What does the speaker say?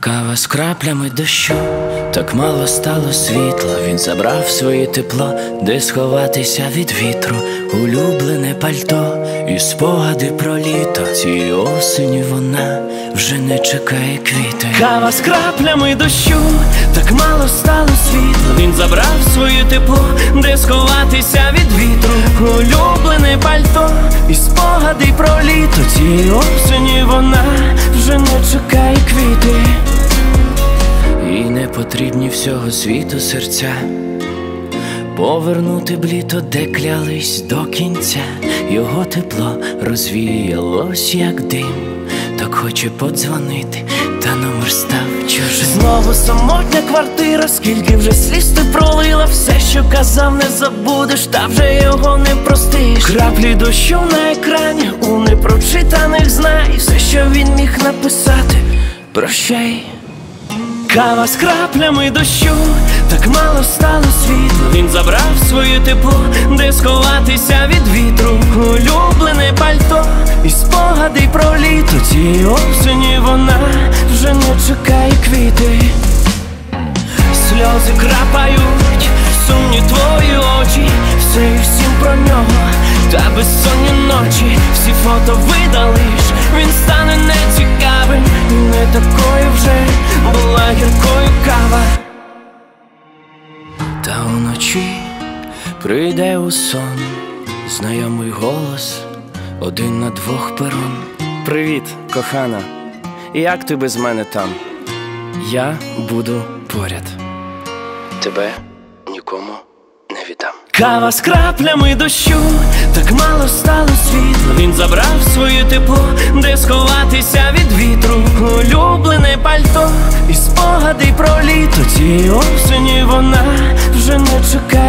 Кава з краплями дощу, так мало стало світла. Він забрав своє тепло, де сховатися від вітру. Улюблене пальто і спогади про літо. Цієї осені вона вже не чекає квіти. Кава з краплями дощу, так мало стало світла. Він забрав своє тепло, де сховатися від вітру. Улюблене пальто і спогади про літо. Цієї осені вона вже не чекає квіти. І не потрібні всього світу серця, повернути б літо, де клялись до кінця. Його тепло розвіялось, як дим. Так хоче подзвонити, та номер став чужим. Знову самотня квартира, скільки вже сліз ти пролила. Все, що казав, не забудеш, та вже його не простиш. Краплі дощу на екрані, у непрочитаних знай. Все, що він міг написати, прощай. Кава з краплями дощу, так мало стало світла. Він забрав своє тепло, де сховатися від вітру. Улюблене пальто і спогади про літо. Цієї осені вона вже не чекає квіти. Сльози крапають, сумні твої очі. Все і всім про нього, та безсонні ночі. Всі фото видалиш, він стане нецікавим. Не такою вже була гіркою кава. Та уночі прийде у сон знайомий голос, один на двох перон. Привіт, кохана, як ти без мене там? Я буду поряд. Тебе нікому не віддам. Кава з краплями дощу, так мало стало світла. Він забрав своє тепло, де сховатися від вітру. Улюблене пальто і спогади про літо. Цієї осені вона вже не чекає